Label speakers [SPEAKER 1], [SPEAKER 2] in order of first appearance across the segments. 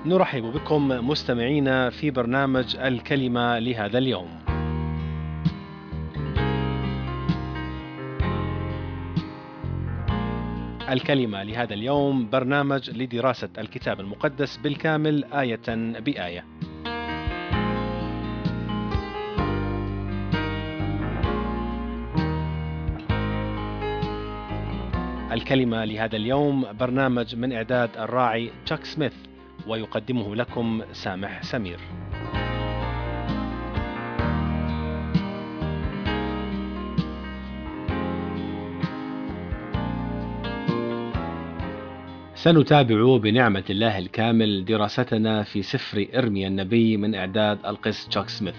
[SPEAKER 1] نرحب بكم مستمعينا في برنامج الكلمة لهذا اليوم. الكلمة لهذا اليوم برنامج لدراسة الكتاب المقدس بالكامل آية بآية. الكلمة لهذا اليوم برنامج من إعداد الراعي تشاك سميث، ويقدمه لكم سامح سمير. سنتابع بنعمة الله الكامل دراستنا في سفر إرميا النبي من إعداد القس تشاك سميث.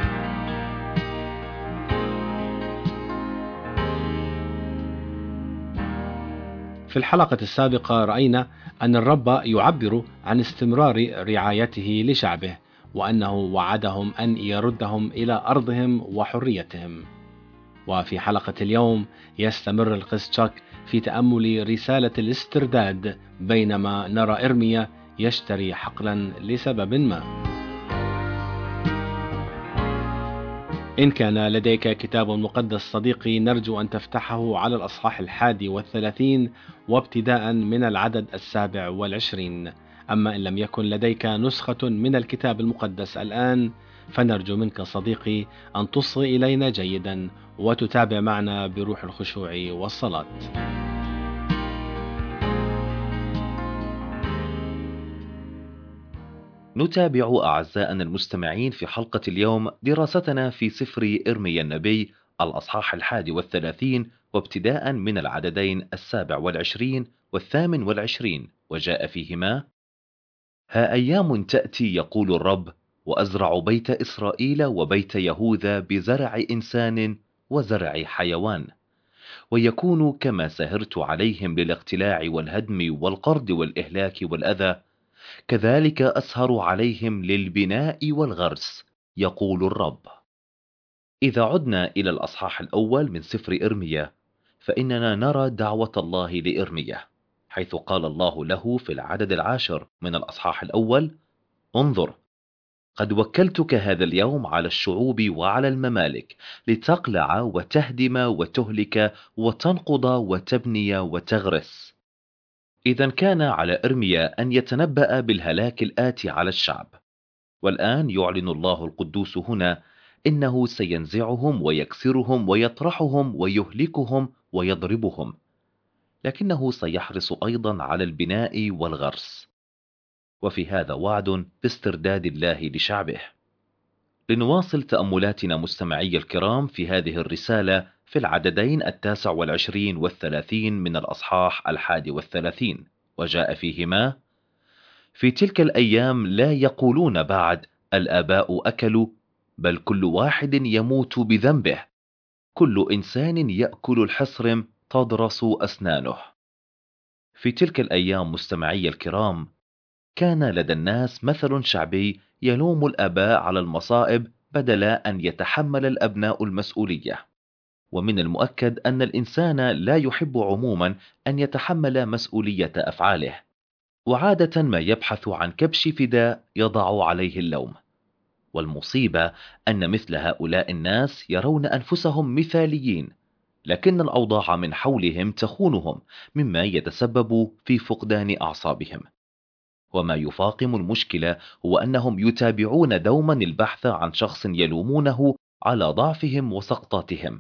[SPEAKER 1] في الحلقة السابقة رأينا أن الرب يعبر عن استمرار رعايته لشعبه، وأنه وعدهم أن يردهم إلى أرضهم وحريتهم. وفي حلقة اليوم يستمر القس تشاك في تأمل رسالة الاسترداد، بينما نرى إرميا يشتري حقلا لسبب ما. إن كان لديك كتاب مقدس صديقي، نرجو أن تفتحه على الأصحاح 31 وابتداء من العدد 27. أما إن لم يكن لديك نسخة من الكتاب المقدس الآن، فنرجو منك صديقي أن تصغي إلينا جيدا وتتابع معنا بروح الخشوع والصلاة.
[SPEAKER 2] نتابع أعزائنا المستمعين في حلقة اليوم دراستنا في سفر إرميا النبي الأصحاح 31 وابتداء من العددين 27 و28، وجاء فيهما: ها أيام تأتي يقول الرب، وأزرع بيت إسرائيل وبيت يهوذا بزرع إنسان وزرع حيوان، ويكون كما سهرت عليهم للاقتلاع والهدم والقرض والإهلاك والأذى، كذلك أسهر عليهم للبناء والغرس، يقول الرب. إذا عدنا إلى الأصحاح الأول من سفر إرميا، فإننا نرى دعوة الله لإرميا، حيث قال الله له في العدد 10 من الأصحاح الأول: انظر، قد وكلتك هذا اليوم على الشعوب وعلى الممالك، لتقلع وتهدم وتهلك وتنقض وتبني وتغرس. إذا كان على إرميا أن يتنبأ بالهلاك الآتي على الشعب، والآن يعلن الله القدوس هنا إنه سينزعهم ويكسرهم ويطرحهم ويهلكهم ويضربهم، لكنه سيحرص أيضا على البناء والغرس. وفي هذا وعد باسترداد الله لشعبه. لنواصل تأملاتنا مستمعي الكرام في هذه الرسالة في العددين 29 و30 من الأصحاح 31، وجاء فيهما: في تلك الأيام لا يقولون بعد الآباء أكلوا، بل كل واحد يموت بذنبه، كل إنسان يأكل الحصرم تضرس أسنانه. في تلك الأيام مستمعي الكرام، كان لدى الناس مثل شعبي يلوم الآباء على المصائب بدل أن يتحمل الأبناء المسؤولية. ومن المؤكد أن الإنسان لا يحب عموما أن يتحمل مسؤولية أفعاله، وعادة ما يبحث عن كبش فداء يضع عليه اللوم. والمصيبة أن مثل هؤلاء الناس يرون أنفسهم مثاليين، لكن الأوضاع من حولهم تخونهم، مما يتسبب في فقدان أعصابهم. وما يفاقم المشكلة هو أنهم يتابعون دوما البحث عن شخص يلومونه على ضعفهم وسقطاتهم.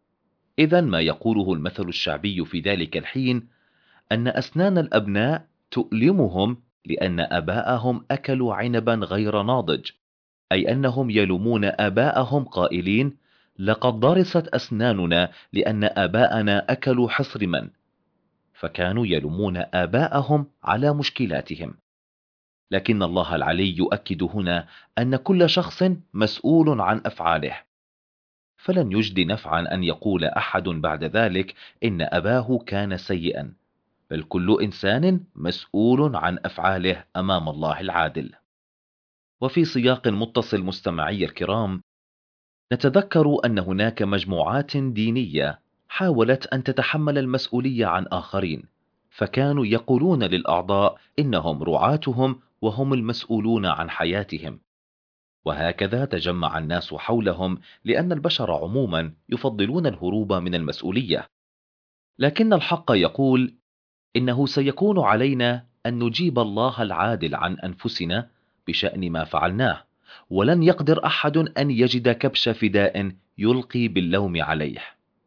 [SPEAKER 2] إذن ما يقوله المثل الشعبي في ذلك الحين أن أسنان الأبناء تؤلمهم لأن آباءهم أكلوا عنبا غير ناضج، أي أنهم يلومون آباءهم قائلين: لقد ضرست أسناننا لأن آباءنا أكلوا حصرما. فكانوا يلومون آباءهم على مشكلاتهم. لكن الله العلي يؤكد هنا أن كل شخص مسؤول عن أفعاله، فلن يجدي نفعا أن يقول أحد بعد ذلك إن أباه كان سيئا، بل كل إنسان مسؤول عن أفعاله أمام الله العادل. وفي سياق متصل مستمعي الكرام، نتذكر أن هناك مجموعات دينية حاولت أن تتحمل المسؤولية عن آخرين، فكانوا يقولون للأعضاء إنهم رعاتهم وهم المسؤولون عن حياتهم. وهكذا تجمع الناس حولهم لأن البشر عموما يفضلون الهروب من المسؤولية. لكن الحق يقول إنه سيكون علينا أن نجيب الله العادل عن أنفسنا بشأن ما فعلناه، ولن يقدر أحد أن يجد كبش فداء يلقي باللوم عليه.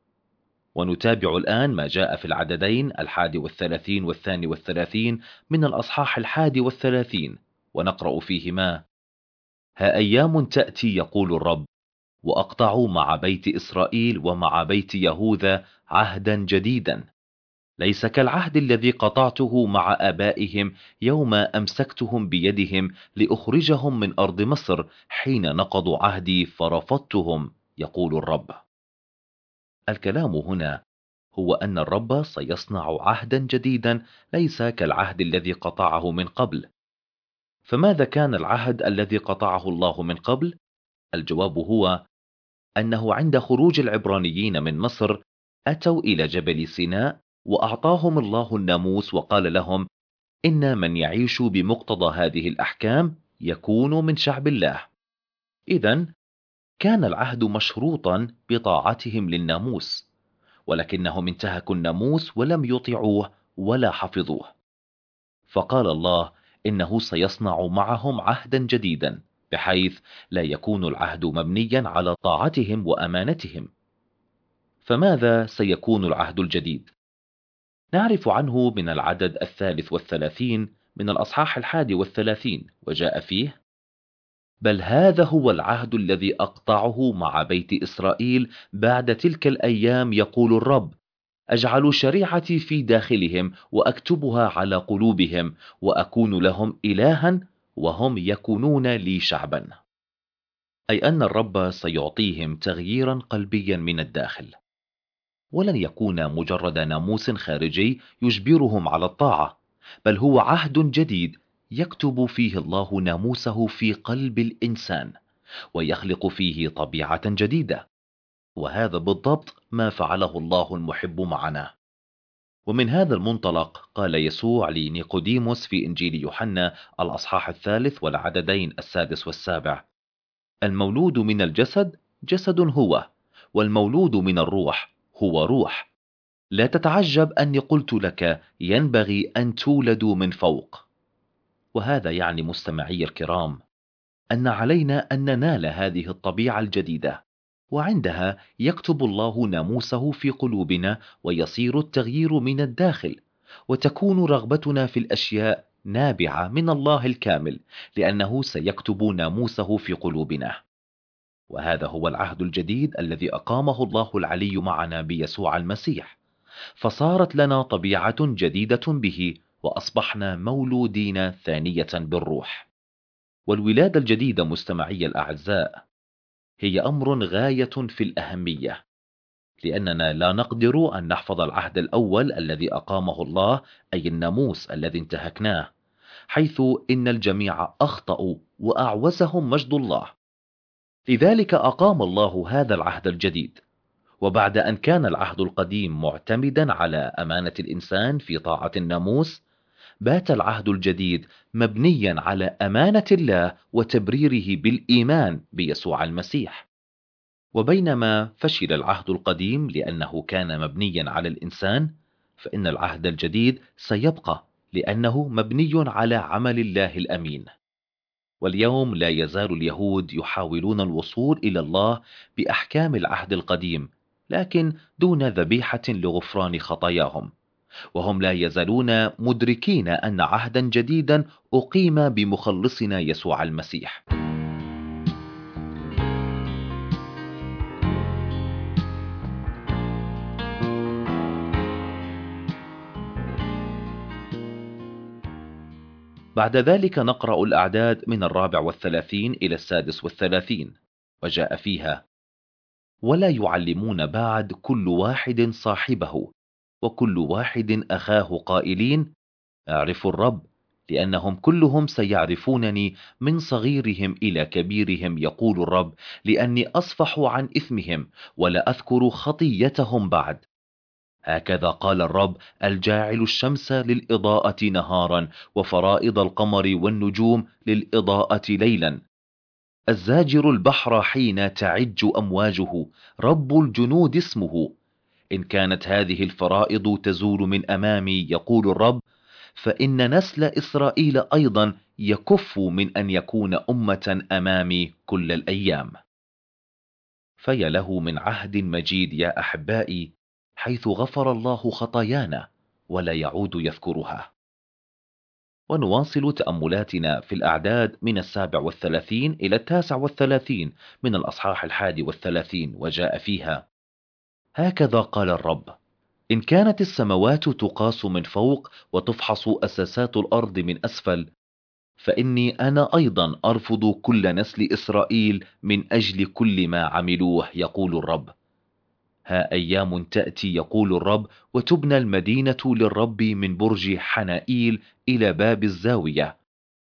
[SPEAKER 2] ونتابع الآن ما جاء في العددين 31 و32 من الأصحاح 31، ونقرأ فيهما: ها أيام تأتي يقول الرب، وأقطع مع بيت إسرائيل ومع بيت يهوذا عهدا جديدا، ليس كالعهد الذي قطعته مع آبائهم يوم أمسكتهم بيدهم لأخرجهم من أرض مصر، حين نقضوا عهدي فرفضتهم، يقول الرب. الكلام هنا هو أن الرب سيصنع عهدا جديدا ليس كالعهد الذي قطعه من قبل. فماذا كان العهد الذي قطعه الله من قبل؟ الجواب هو أنه عند خروج العبرانيين من مصر أتوا إلى جبل سيناء، وأعطاهم الله الناموس وقال لهم إن من يعيش بمقتضى هذه الأحكام يكون من شعب الله. إذن كان العهد مشروطا بطاعتهم للناموس، ولكنهم انتهكوا الناموس ولم يطيعوه ولا حفظوه. فقال الله إنه سيصنع معهم عهدا جديدا، بحيث لا يكون العهد مبنيا على طاعتهم وأمانتهم. فماذا سيكون العهد الجديد؟ نعرف عنه من العدد 33 من الأصحاح 31، وجاء فيه: بل هذا هو العهد الذي أقطعه مع بيت إسرائيل بعد تلك الأيام، يقول الرب، أجعل شريعتي في داخلهم وأكتبها على قلوبهم، وأكون لهم إلها وهم يكونون لي شعبا. أي أن الرب سيعطيهم تغييرا قلبيا من الداخل، ولن يكون مجرد ناموس خارجي يجبرهم على الطاعة، بل هو عهد جديد يكتب فيه الله ناموسه في قلب الإنسان، ويخلق فيه طبيعة جديدة. وهذا بالضبط ما فعله الله المحب معنا. ومن هذا المنطلق قال يسوع لنيقوديموس في إنجيل يوحنا الأصحاح 3 والعددين 6 و7: المولود من الجسد جسد هو، والمولود من الروح هو روح. لا تتعجب أني قلت لك ينبغي أن تولدوا من فوق. وهذا يعني مستمعي الكرام أن علينا أن ننال هذه الطبيعة الجديدة، وعندها يكتب الله ناموسه في قلوبنا، ويصير التغيير من الداخل، وتكون رغبتنا في الأشياء نابعة من الله الكامل، لأنه سيكتب ناموسه في قلوبنا. وهذا هو العهد الجديد الذي أقامه الله العلي معنا بيسوع المسيح، فصارت لنا طبيعة جديدة به، وأصبحنا مولودين ثانية بالروح. والولادة الجديدة مستمعي الأعزاء هي أمر غاية في الأهمية، لأننا لا نقدر أن نحفظ العهد الأول الذي أقامه الله، أي الناموس الذي انتهكناه، حيث إن الجميع أخطأوا وأعوزهم مجد الله. لذلك أقام الله هذا العهد الجديد. وبعد أن كان العهد القديم معتمدا على أمانة الإنسان في طاعة الناموس، بات العهد الجديد مبنيا على أمانة الله وتبريره بالإيمان بيسوع المسيح. وبينما فشل العهد القديم لأنه كان مبنيا على الإنسان، فإن العهد الجديد سيبقى لأنه مبني على عمل الله الأمين. واليوم لا يزال اليهود يحاولون الوصول إلى الله بأحكام العهد القديم، لكن دون ذبيحة لغفران خطاياهم، وهم لا يزالون مدركين أن عهدا جديدا أقيم بمخلصنا يسوع المسيح. بعد ذلك نقرأ الأعداد من 34 إلى 36، وجاء فيها: ولا يعلمون بعد كل واحد صاحبه وكل واحد أخاه قائلين: اعرفوا الرب، لأنهم كلهم سيعرفونني من صغيرهم إلى كبيرهم، يقول الرب، لأني أصفح عن إثمهم ولا أذكر خطيتهم بعد. هكذا قال الرب الجاعل الشمس للإضاءة نهارا وفرائض القمر والنجوم للإضاءة ليلا، الزاجر البحر حين تعج أمواجه، رب الجنود اسمه. إن كانت هذه الفرائض تزول من أمامي يقول الرب، فإن نسل إسرائيل أيضا يكف من أن يكون أمة أمامي كل الأيام. فيا له من عهد مجيد يا أحبائي، حيث غفر الله خطايانا ولا يعود يذكرها. ونواصل تأملاتنا في الأعداد من 37 إلى 39 من الأصحاح 31، وجاء فيها: هكذا قال الرب: إن كانت السماوات تقاس من فوق وتفحص أساسات الأرض من أسفل، فإني أنا أيضا أرفض كل نسل إسرائيل من أجل كل ما عملوه، يقول الرب. ها أيام تأتي، يقول الرب، وتبنى المدينة للرب من برج حنائيل إلى باب الزاوية،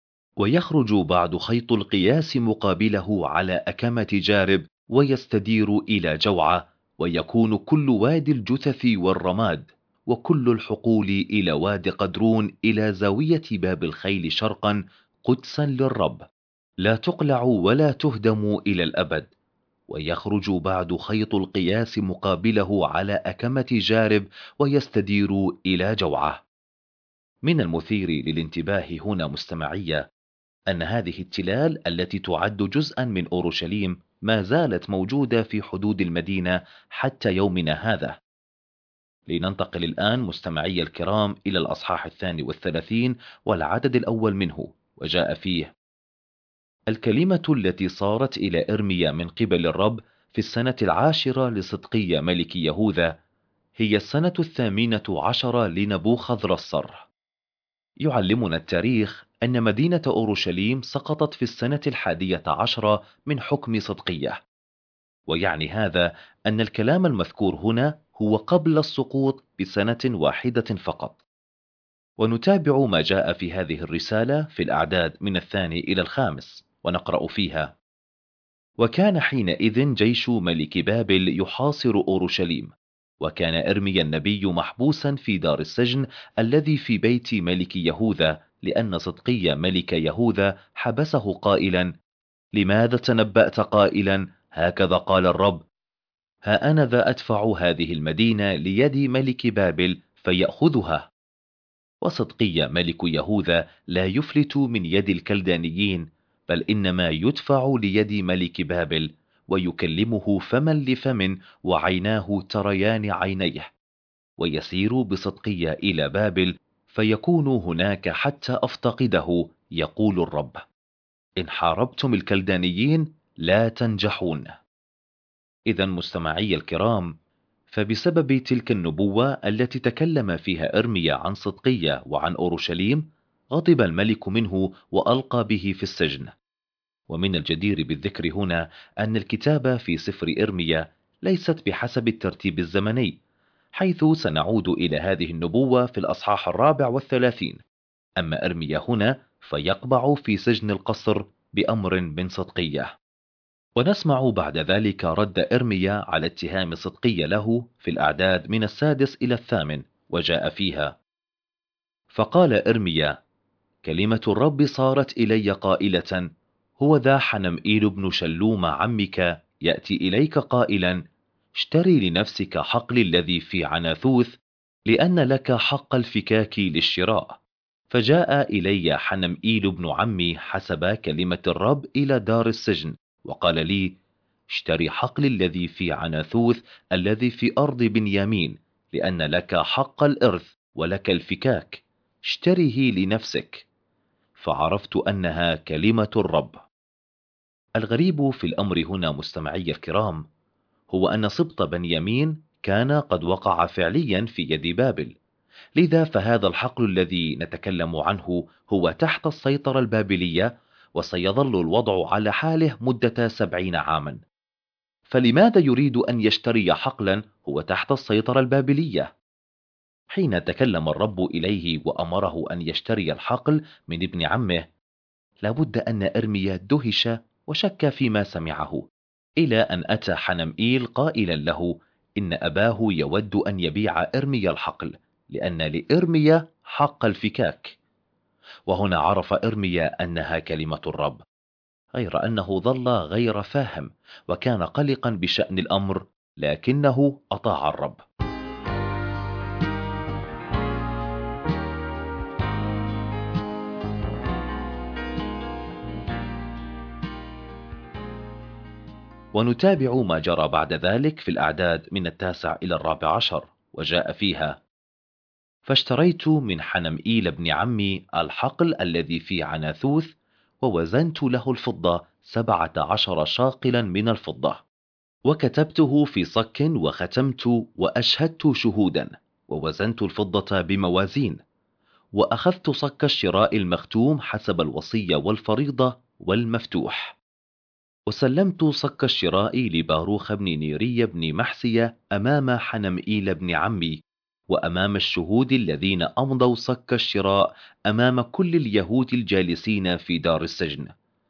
[SPEAKER 2] ويخرج بعد خيط القياس مقابله على أكمة جارب، ويستدير إلى جوعة، ويكون كل وادي الجثث والرماد وكل الحقول إلى واد قدرون إلى زاوية باب الخيل شرقا قدسا للرب، لا تقلع ولا تهدم إلى الأبد. ويخرج بعد خيط القياس مقابله على أكمة جارب، ويستدير إلى جوعة. من المثير للانتباه هنا مستمعية أن هذه التلال التي تعد جزءا من أورشليم ما زالت موجودة في حدود المدينة حتى يومنا هذا. لننتقل الآن مستمعي الكرام إلى الأصحاح 32 والعدد الأول منه، وجاء فيه: الكلمة التي صارت إلى إرميا من قبل الرب في السنة 10 لصدقية ملك يهوذا، هي السنة 18 لنبوخذ رصر. يعلمنا التاريخ أن مدينة أورشليم سقطت في السنة 11 من حكم صدقية، ويعني هذا أن الكلام المذكور هنا هو قبل السقوط بسنة واحدة فقط. ونتابع ما جاء في هذه الرسالة في الأعداد من 2 إلى 5، ونقرأ فيها: وكان حينئذ جيش ملك بابل يحاصر أورشليم، وكان إرميا النبي محبوسا في دار السجن الذي في بيت ملك يهوذا، لأن صدقي ملك يهوذا حبسه قائلا: لماذا تنبأت قائلا هكذا قال الرب، ها أنا ذا أدفع هذه المدينة ليد ملك بابل فيأخذها. وصدقي ملك يهوذا لا يفلت من يد الكلدانيين، بل إنما يدفع ليد ملك بابل، ويكلمه فما لفم وعيناه تريان عينيه، ويسير بصدقية إلى بابل فيكون هناك حتى أفتقده، يقول الرب. إن حاربتم الكلدانيين لا تنجحون. إذا مستمعي الكرام، فبسبب تلك النبوة التي تكلم فيها إرميا عن صدقية وعن أورشليم، غضب الملك منه وألقى به في السجن. ومن الجدير بالذكر هنا أن الكتابة في سفر إرميا ليست بحسب الترتيب الزمني، حيث سنعود إلى هذه النبوة في الأصحاح 34. أما إرميا هنا فيقبع في سجن القصر بأمر من صدقية. ونسمع بعد ذلك رد إرميا على اتهام صدقية له في الأعداد من 6 إلى 8، وجاء فيها: فقال إرميا: كلمة الرب صارت إلي قائلة، هو ذا حنمئيل بن شلوم عمك يأتي إليك قائلا: اشتري لنفسك حقل الذي في عناثوث، لأن لك حق الفكاك للشراء. فجاء إلي حنمئيل بن عمي حسب كلمة الرب إلى دار السجن، وقال لي: اشتري حقل الذي في عناثوث الذي في أرض بنيامين، لأن لك حق الإرث ولك الفكاك، اشتره لنفسك. فعرفت أنها كلمة الرب. الغريب في الأمر هنا مستمعي الكرام هو أن سبط بنيامين كان قد وقع فعليا في يد بابل، لذا فهذا الحقل الذي نتكلم عنه هو تحت السيطرة البابلية، وسيظل الوضع على حاله مدة 70 عاما. فلماذا يريد أن يشتري حقلا هو تحت السيطرة البابلية؟ حين تكلم الرب إليه وأمره أن يشتري الحقل من ابن عمه، لابد أن إرميا دهش وشك فيما سمعه، إلى أن أتى حنمئيل قائلا له: إن أباه يود أن يبيع إرميا الحقل، لأن لإرميا حق الفكاك. وهنا عرف إرميا أنها كلمة الرب، غير أنه ظل غير فاهم وكان قلقا بشأن الأمر، لكنه أطاع الرب. ونتابع ما جرى بعد ذلك في الأعداد من 9 إلى 14، وجاء فيها: فاشتريت من حنمئيل بن عمي الحقل الذي في عناثوث، ووزنت له الفضة 17 شاقلا من الفضة، وكتبته في صك وختمت وأشهدت شهودا، ووزنت الفضة بموازين، وأخذت صك الشراء المختوم حسب الوصية والفريضة والمفتوح، وسلمت صك الشراء لباروخ بن نيري بن محسية أمام حنمئيل بن عمي وأمام الشهود الذين أمضوا صك الشراء أمام كل اليهود الجالسين في دار السجن.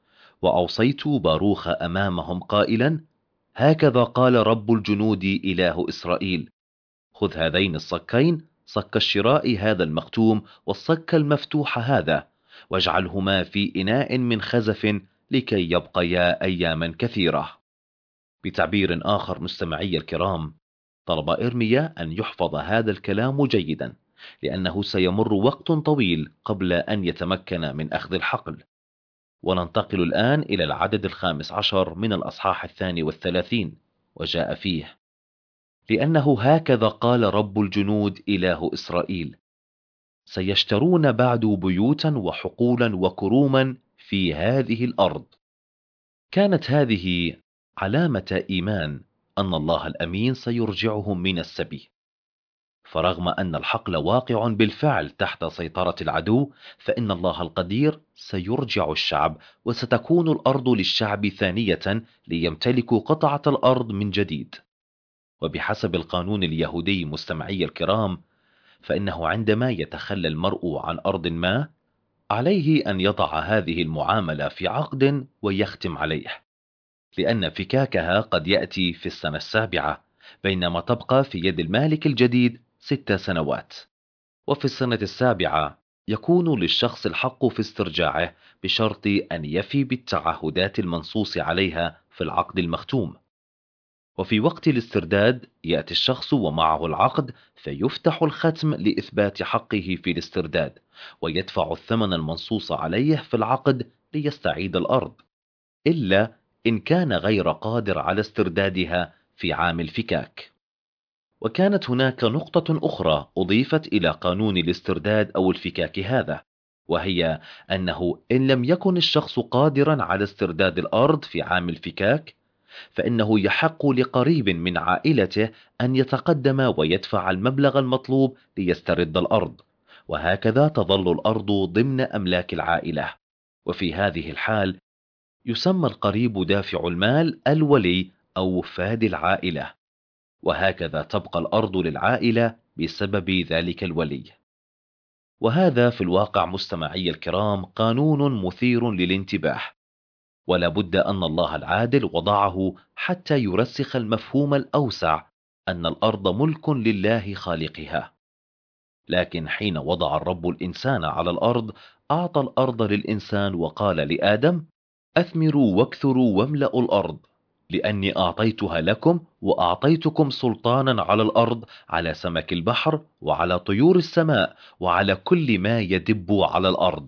[SPEAKER 2] وأوصيت باروخ أمامهم قائلا: هكذا قال رب الجنود إله إسرائيل: خذ هذين الصكين، صك الشراء هذا المختوم والصك المفتوح هذا، واجعلهما في إناء من خزف لكي يبقيا أياما كثيرة. بتعبير آخر مستمعي الكرام، طلب إرميا أن يحفظ هذا الكلام جيدا، لأنه سيمر وقت طويل قبل أن يتمكن من أخذ الحقل. وننتقل الآن إلى العدد 15 من الأصحاح 32، وجاء فيه: لأنه هكذا قال رب الجنود إله إسرائيل: سيشترون بعد بيوتا وحقولا وكروما في هذه الأرض. كانت هذه علامة إيمان أن الله الأمين سيرجعهم من السبي. فرغم أن الحقل واقع بالفعل تحت سيطرة العدو، فإن الله القدير سيرجع الشعب، وستكون الأرض للشعب ثانية ليمتلكوا قطعة الأرض من جديد. وبحسب القانون اليهودي مستمعي الكرام، فإنه عندما يتخلى المرء عن أرض ما، عليه أن يضع هذه المعاملة في عقد ويختم عليه، لأن فكاكها قد يأتي في السنة 7، بينما تبقى في يد المالك الجديد 6 سنوات. وفي السنة 7 يكون للشخص الحق في استرجاعه، بشرط أن يفي بالتعهدات المنصوص عليها في العقد المختوم. وفي وقت الاسترداد يأتي الشخص ومعه العقد، فيفتح الختم لإثبات حقه في الاسترداد، ويدفع الثمن المنصوص عليه في العقد ليستعيد الأرض، إلا إن كان غير قادر على استردادها في عام الفكاك. وكانت هناك نقطة أخرى أضيفت إلى قانون الاسترداد أو الفكاك هذا، وهي أنه إن لم يكن الشخص قادرا على استرداد الأرض في عام الفكاك، فإنه يحق لقريب من عائلته أن يتقدم ويدفع المبلغ المطلوب ليسترد الأرض، وهكذا تظل الأرض ضمن أملاك العائلة. وفي هذه الحال يسمى القريب دافع المال الولي أو فادي العائلة، وهكذا تبقى الأرض للعائلة بسبب ذلك الولي. وهذا في الواقع مستمعي الكرام قانون مثير للانتباه، ولا بد أن الله العادل وضعه حتى يرسخ المفهوم الأوسع أن الأرض ملك لله خالقها. لكن حين وضع الرب الإنسان على الأرض، أعطى الأرض للإنسان وقال لآدم: أثمروا واكثروا واملأوا الأرض، لأني أعطيتها لكم، وأعطيتكم سلطانا على الأرض، على سمك البحر، وعلى طيور السماء، وعلى كل ما يدب على الأرض.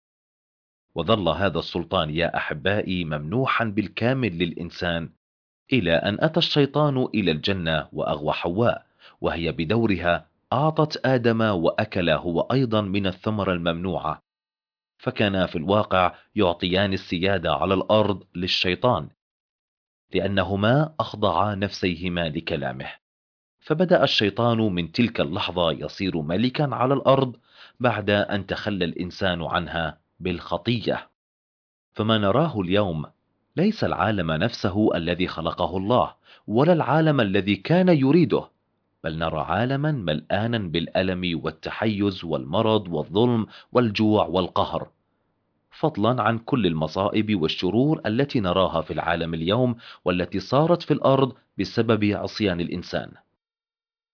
[SPEAKER 2] وظل هذا السلطان يا أحبائي ممنوحا بالكامل للإنسان، إلى أن أتى الشيطان إلى الجنة وأغوى حواء، وهي بدورها أعطت آدم وأكل هو أيضا من الثمرة الممنوعة، فكانا في الواقع يعطيان السيادة على الأرض للشيطان، لأنهما أخضعا نفسيهما لكلامه. فبدأ الشيطان من تلك اللحظة يصير ملكا على الأرض، بعد أن تخلى الإنسان عنها بالخطية. فما نراه اليوم ليس العالم نفسه الذي خلقه الله، ولا العالم الذي كان يريده، بل نرى عالما ملآنا بالألم والتحيز والمرض والظلم والجوع والقهر، فضلا عن كل المصائب والشرور التي نراها في العالم اليوم، والتي صارت في الأرض بسبب عصيان الإنسان.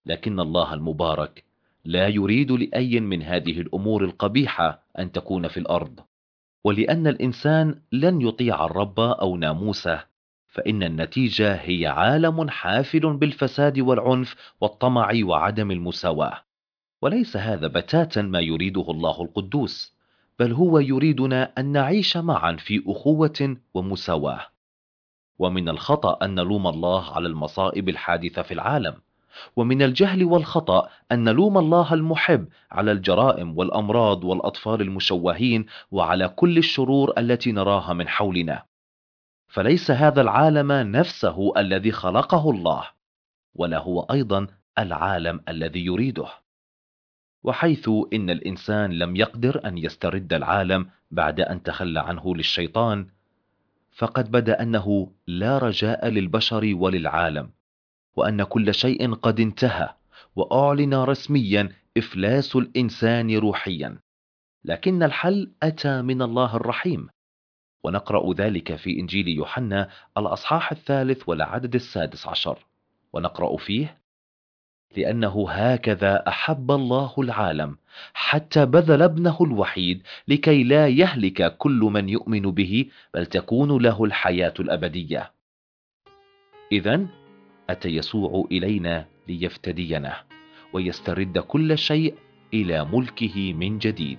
[SPEAKER 2] لكن الله المبارك لا يريد لأي من هذه الأمور القبيحة أن تكون في الأرض. ولأن الإنسان لن يطيع الرب أو ناموسه، فإن النتيجة هي عالم حافل بالفساد والعنف والطمع وعدم المساواة. وليس هذا بتاتا ما يريده الله القدوس، بل هو يريدنا أن نعيش معا في أخوة ومساواة. ومن الخطأ أن نلوم الله على المصائب الحادثة في العالم، ومن الجهل والخطأ أن نلوم الله المحب على الجرائم والأمراض والأطفال المشوهين وعلى كل الشرور التي نراها من حولنا. فليس هذا العالم نفسه الذي خلقه الله، ولا هو أيضا العالم الذي يريده. وحيث إن الإنسان لم يقدر أن يسترد العالم بعد أن تخلى عنه للشيطان، فقد بدا أنه لا رجاء للبشر وللعالم، وأن كل شيء قد انتهى، وأعلن رسميا إفلاس الإنسان روحيا. لكن الحل أتى من الله الرحيم، ونقرأ ذلك في إنجيل يوحنا الأصحاح 3 والعدد 16، ونقرأ فيه: لأنه هكذا أحب الله العالم حتى بذل ابنه الوحيد لكي لا يهلك كل من يؤمن به، بل تكون له الحياة الأبدية. إذن أتى يسوع إلينا ليفتدينا ويسترد كل شيء إلى ملكه من جديد.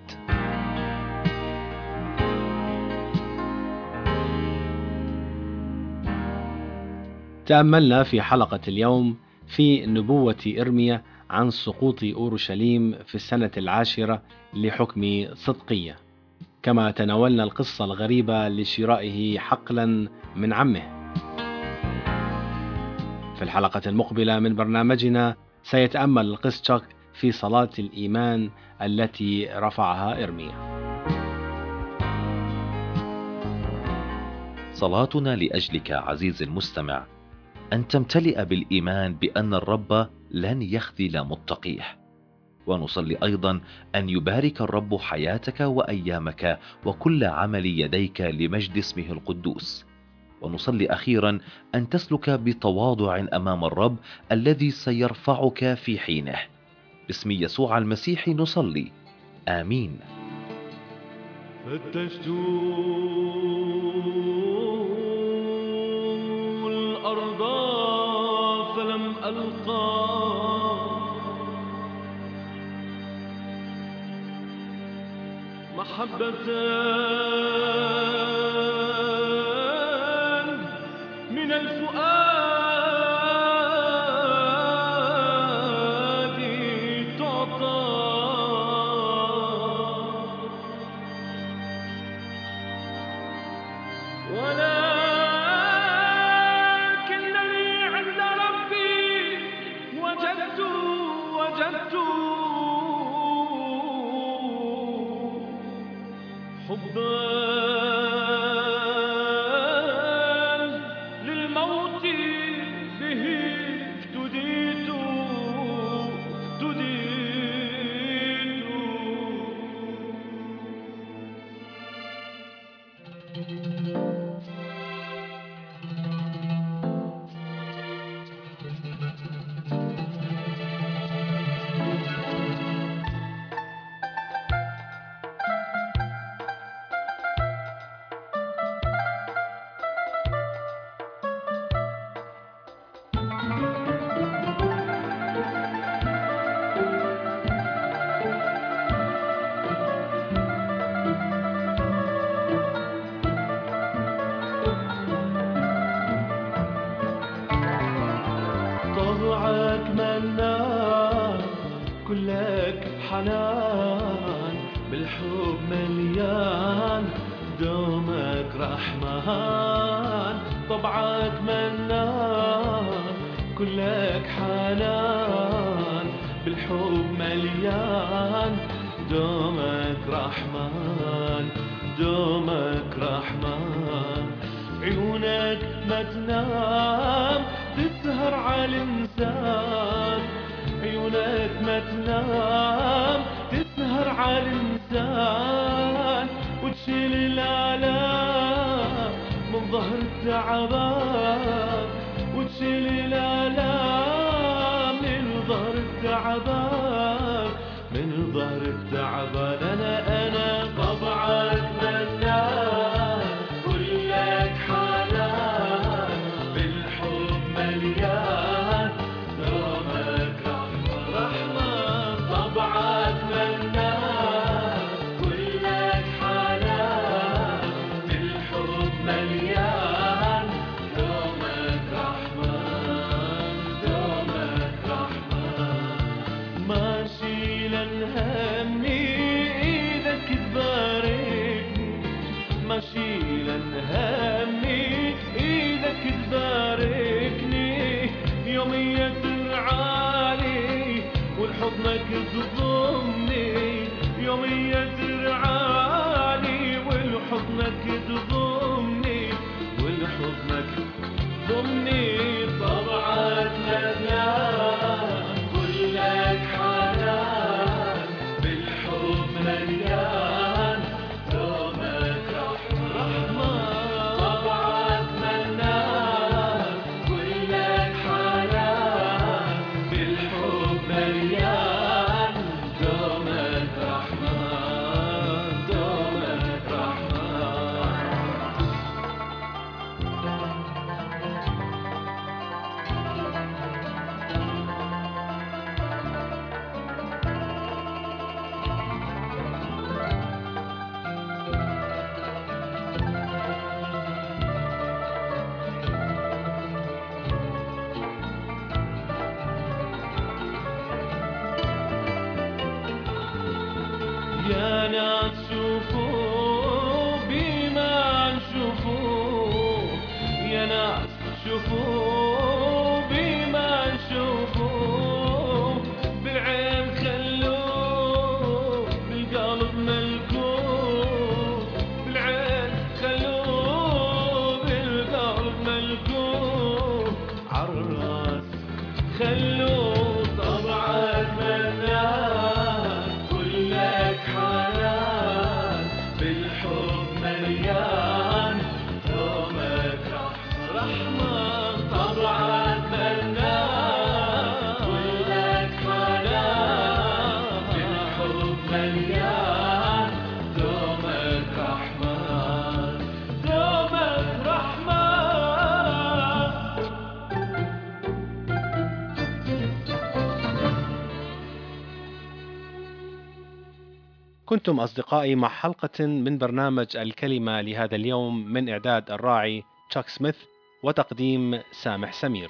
[SPEAKER 1] تأملنا في حلقة اليوم في نبوة إرميا عن سقوط أورشليم في السنة 10 لحكم صدقية، كما تناولنا القصة الغريبة لشرائه حقلا من عمه. في الحلقة المقبلة من برنامجنا سيتأمل القس تشاك في صلاة الإيمان التي رفعها إرميا.
[SPEAKER 2] صلاتنا لأجلك عزيزي المستمع أن تمتلئ بالإيمان بأن الرب لن يخذل متقيه، ونصلي أيضا أن يبارك الرب حياتك وأيامك وكل عمل يديك لمجد اسمه القدوس. ونصلي أخيرا أن تسلك بتواضع أمام الرب الذي سيرفعك في حينه. باسم يسوع المسيح نصلي، آمين.
[SPEAKER 3] فتشت الأرض فلم ألقى محبة من الفؤاد تعطى، ولكنني عند ربي وجدت حبا للموت به افتديت. طبعك منان كلك حنان بالحب مليان دومك رحمن. طبعك منان كلك حنان بالحب مليان دومك رحمن. عيونك ما تنام تسهر على الإنسان. عيونك ما تنام تسهر على الإنسان، وتشيل الآلام من ظهر التعبان، وتشيل الآلام من ظهر تعبان من ظهر التعبان أنا طبعك منان كلك حنان بالحب مليان دومك رحمن طبعك منان كلك حنان بالحب مليان دومك رحمن دومك رحمن ماشي لنهمي ايدك تباركني ماشي لنهمي ايدك تباركني يومية ترعاني والحضنك تضمني يومية ترعاني والحضنك تضمني والحضنك ضمني طبعك مليان كلك حنان بالحب مليان دومك رحمن طبعك منان كلك حنان بالحب مليان دومك رحمن دومك رحمن يا ناس شوفوا بما نشوفوا يا ناس شوفوا بما نشوفوا بالعين خلوه بالقلب ملكوه بالعين خلوه بالقلب ملكوه عالراس خلوه طبعك منان كلك حنان بالحب مليان دومك رحمن طبعك منان كلك حنان بالحب مليان دومك رحمن دومك رحمن
[SPEAKER 1] كنتم أصدقائي مع حلقة من برنامج الكلمة لهذا اليوم من إعداد الراعي تشاك سميث وتقديم سامح سمير.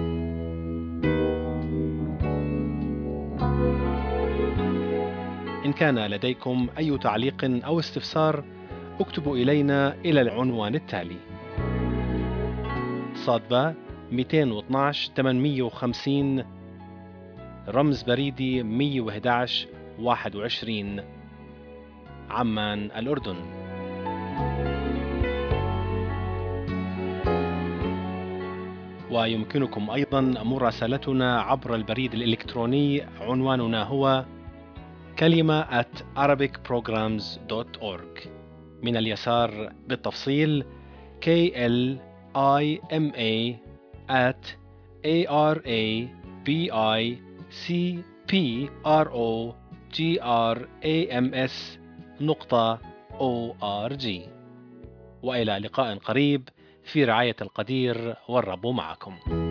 [SPEAKER 1] إن كان لديكم أي تعليق أو استفسار اكتبوا إلينا إلى العنوان التالي: صادبة 212 850 رمز بريدي 111 21 عمان الأردن. ويمكنكم أيضا مراسلتنا عبر البريد الإلكتروني، عنواننا هو kalima@arabicprograms.org. من اليسار بالتفصيل KLIMA@ARABICPROGRAMS.org. وإلى لقاء قريب في رعاية القدير، والرب معكم.